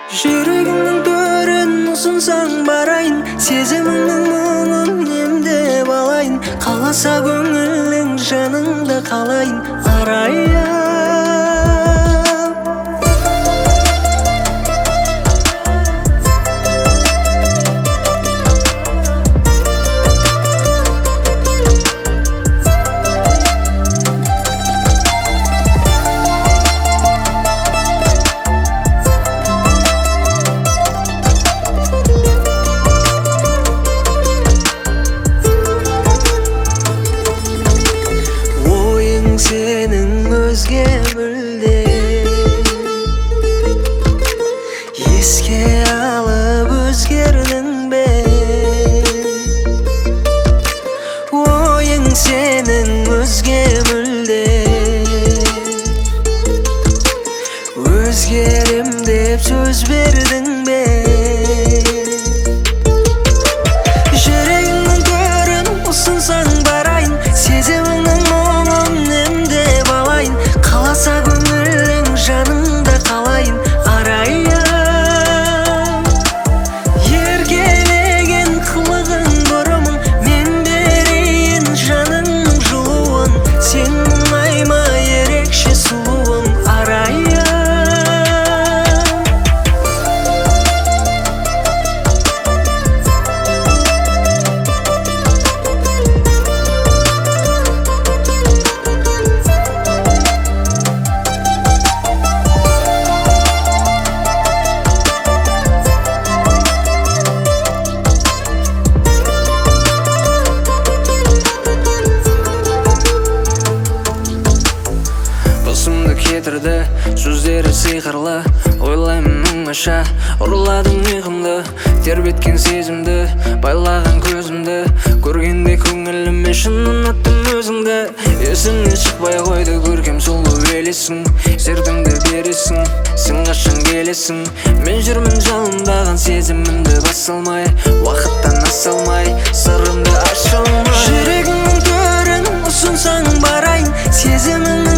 Жүрегіңнің төрін ұсынсаң барайын, сезіміңнің мұңын емдеп алайын. Қаласа көңілің жаныңды қалайын арайым. Сенің өзге мүлде еске алып өзгердің бе? Ойың сенің өзге мүлде өзгерем деп сөз бердің бе? Жүрегіңнің төрін ұсынсаң барайын, сезіміңнің қаласа көңілің жаныңда қалайын арайым. Еркелеген қылығың бұрымың, мен берейін жаныңның жылуын. Сен мұңайма ерекше сұлуым арайым. Кетірді сөздері сиқырлы, ойлаймын оңаша. Ұрладың ұйқымды, тербеткен сезімді, байлаған көзімді. Көргенде көңіліме шын ұнаттым өзіңді. Есіңнен шықпай қойды көркем сұлу елесің. Сердіңді бересің, сен қашан келесің. Мен жүрмін жалындаған сезімімді баса алмай, уақыттан аса алмай, сырымды аша алмай. Жүрегіңнің төрін ұсынсаң барайын, сезімің